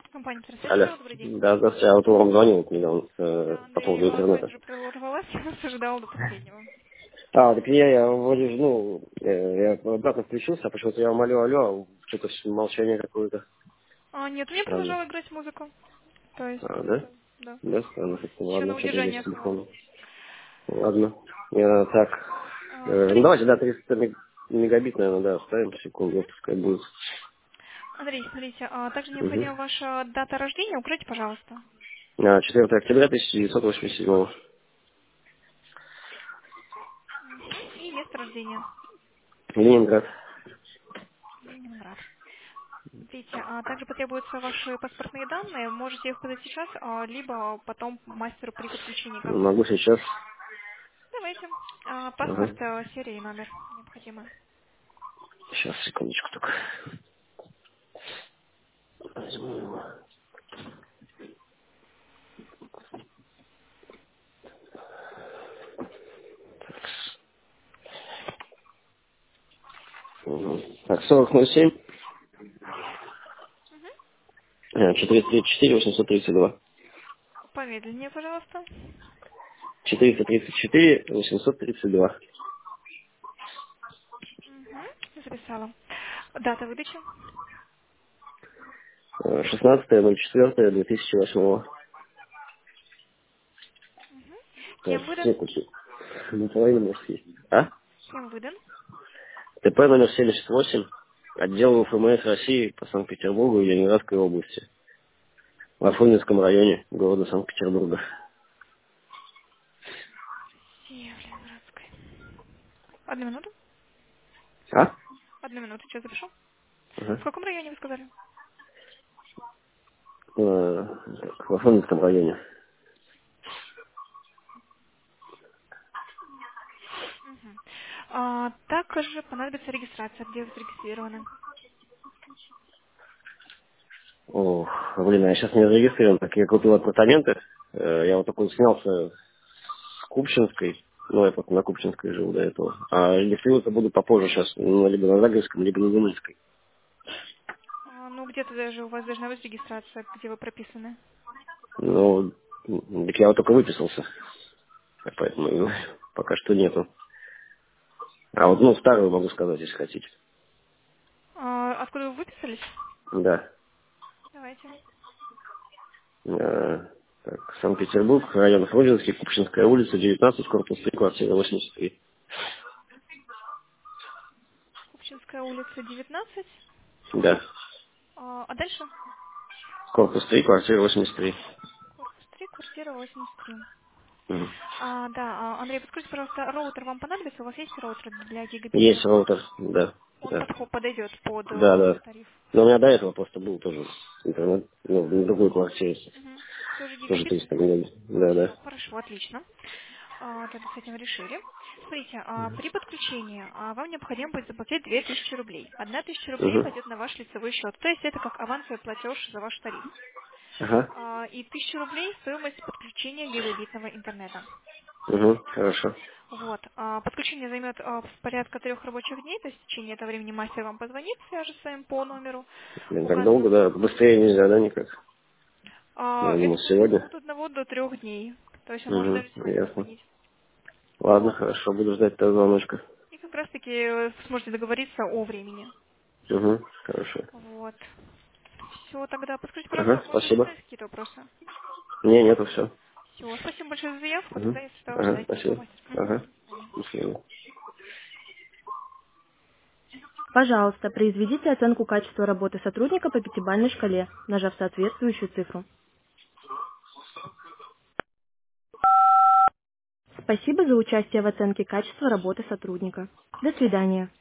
Компания Алло. Трансляция, добрый день. Да, здравствуйте. Я вот вам звонил вот недавно Да, по Андрей, поводу я вас интернета. менеджер проворвалась, я вас ожидала до последнего. Так я вроде, я обратно включился, а почему-то я вам алло, а что-то молчание какое-то. Нет, у меня Странно. продолжала играть музыка. То есть, Да? да. Да, странно. как-то. Еще на Ладно, что-то здесь удержании с оставалось. телефоном. Ладно. Так. Ну, Смотрите, давайте, да, 300 мегабит, наверное, да, оставим секунду, пускай будет. Андрей, смотрите, также Угу. необходима ваша дата рождения. Укройте, пожалуйста. 4 октября 1987. И место рождения. Ленинград. Ленинград. Смотрите, также потребуются ваши паспортные данные. Можете их подать сейчас, либо потом мастеру при подключении. Как Могу удобно. сейчас. Давайте. Ага. Паспорт, серия и номер необходимы. Сейчас, секундочку только. Возьму его. Мгм. Так, 4007, 434, 832. Помедленнее, пожалуйста. 434, 832. Записала. Дата выдачи. 16.04.2008. Так, Кем выдан? секунду. Наполовину может есть. А? Кем выдан? ТП номер 78. Отдел ФМС России по Санкт-Петербургу и Ленинградской области. В Афонинском районе города Санкт-Петербурга. Россия, Ленинградская. Одну минуту. А? Одну минуту, сейчас запишу. В Ага. каком районе вы сказали? В Афонинском районе. Мгм. Также понадобится регистрация, где вы зарегистрированы. Ох, блин, я сейчас не зарегистрирован, так я купил апартаменты. Я вот такой снялся с Купчинской. Ну, я просто на Купчинской жил до этого. А регистрироваться буду попозже сейчас. Ну, либо на Загребском, либо на Думанской. Ну, где-то даже у вас должна быть регистрация, где вы прописаны. Ну, так я вот только выписался. Поэтому пока что нету. А вот, старую могу сказать, если хотите. Откуда вы выписались? Да. Давайте. Так, Санкт-Петербург, район Фрунзенский, Купчинская улица, 19, корпус 3, квартира 83. Купчинская улица, 19. Да. А дальше? Корпус 3, квартира 83. Корпус 3, квартира 83. Мгм. Да, Андрей, подскажите, пожалуйста, роутер вам понадобится? У вас есть роутер для Есть гигабитного? роутер, да. Он Да. подойдет под Да, ваш да. тариф. Но у меня до этого просто был тоже интернет, в другой квартире. Тоже Тоже гигабитный? 300 мегабит. Да, Все, да. хорошо, отлично. Тогда с этим решили. Смотрите, при подключении вам необходимо будет заплатить 2000 рублей. 1000 рублей Угу. пойдет на ваш лицевой счет. То есть это как авансовый платеж за ваш тариф. Ага. И 1000 рублей стоимость подключения гигабитного интернета. Угу. Хорошо. Вот. Подключение займет порядка 3 рабочих дней, то есть в течение этого времени мастер вам позвонит, свяжется с вами по номеру Блин, так долго, указанному. да. Быстрее нельзя, да, никак. Я думал, Это зависит сегодня. от 1 до 3 дней. То есть он может Угу. даже сегодня Ясно. позвонить. Ладно, Вот. хорошо, буду ждать того звоночка. И как раз таки сможете договориться о времени. Угу. Хорошо. Вот. Все, тогда подскажите, Ага, пожалуйста, может быть, спасибо. остались какие-то вопросы? Не, нету, все. Все, спасибо большое за заявку. Угу. Тогда, если что, Ага, ждать спасибо. мастер. Ага. До свидания. До свидания. Пожалуйста, произведите оценку качества работы сотрудника по пятибалльной шкале, нажав соответствующую цифру. Спасибо за участие в оценке качества работы сотрудника. До свидания.